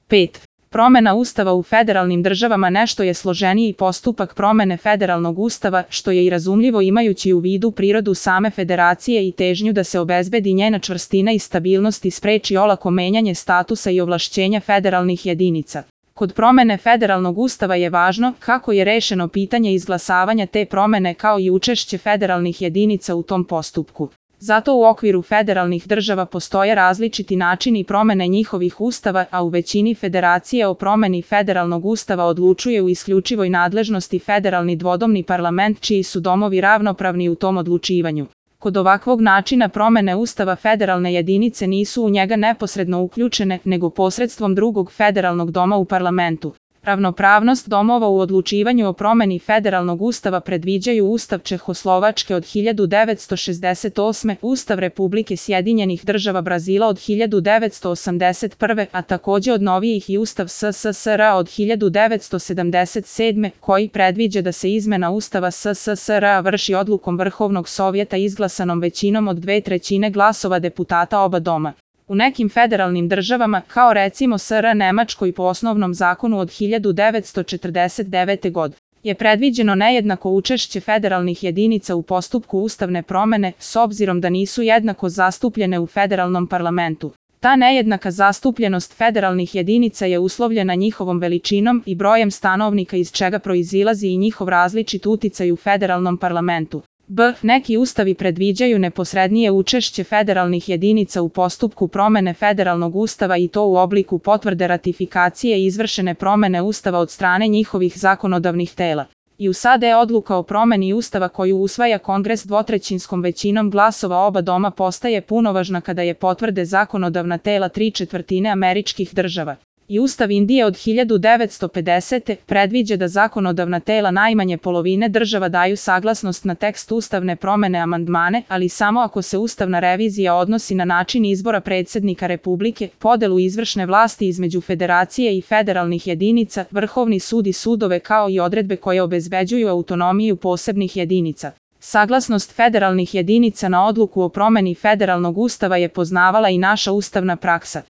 5. Promena Ustava u federalnim državama nešto je složeniji postupak promene federalnog Ustava, što je i razumljivo imajući u vidu prirodu same federacije i težnju da se obezbedi njena čvrstina i stabilnost i spreči olako menjanje statusa i ovlašćenja federalnih jedinica. Kod promene federalnog Ustava je važno kako je rešeno pitanje izglasavanja te promene kao i učešće federalnih jedinica u tom postupku. Zato u okviru federalnih država postoje različiti načini promene njihovih ustava, a u većini federacije o promeni federalnog ustava odlučuje u isključivoj nadležnosti federalni dvodomni parlament čiji su domovi ravnopravni u tom odlučivanju. Kod ovakvog načina promene ustava federalne jedinice nisu u njega neposredno uključene, nego posredstvom drugog federalnog doma u parlamentu. Ravnopravnost domova u odlučivanju o promeni federalnog ustava predviđaju Ustav Čehoslovačke od 1968. Ustav Republike Sjedinjenih Država Brazila od 1981. a takođe od novijih i Ustav SSSR od 1977. koji predviđa da se izmena Ustava SSSR vrši odlukom Vrhovnog sovjeta izglasanom većinom od 2/3 glasova deputata oba doma. U nekim federalnim državama, kao recimo SR Nemačkoj po osnovnom zakonu od 1949. godine, je predviđeno nejednako učešće federalnih jedinica u postupku ustavne promene, s obzirom da nisu jednako zastupljene u federalnom parlamentu. Ta nejednaka zastupljenost federalnih jedinica je uslovljena njihovom veličinom i brojem stanovnika iz čega proizilazi i njihov različit uticaj u federalnom parlamentu. Neki ustavi predviđaju neposrednije učešće federalnih jedinica u postupku promene federalnog ustava i to u obliku potvrde ratifikacije izvršene promene ustava od strane njihovih zakonodavnih tela. I USAD odluka o promeni ustava koju usvaja Kongres dvotrećinskom većinom glasova oba doma postaje punovažna kada je potvrde zakonodavna tela 3/4 američkih država. I Ustav Indije od 1950. predviđa da zakonodavna tela najmanje polovine država daju saglasnost na tekst ustavne promene amandmane, ali samo ako se ustavna revizija odnosi na način izbora predsjednika Republike, podelu izvršne vlasti između federacije i federalnih jedinica, Vrhovni sud i sudove kao i odredbe koje obezbeđuju autonomiju posebnih jedinica. Saglasnost federalnih jedinica na odluku o promeni federalnog ustava je poznavala i naša ustavna praksa.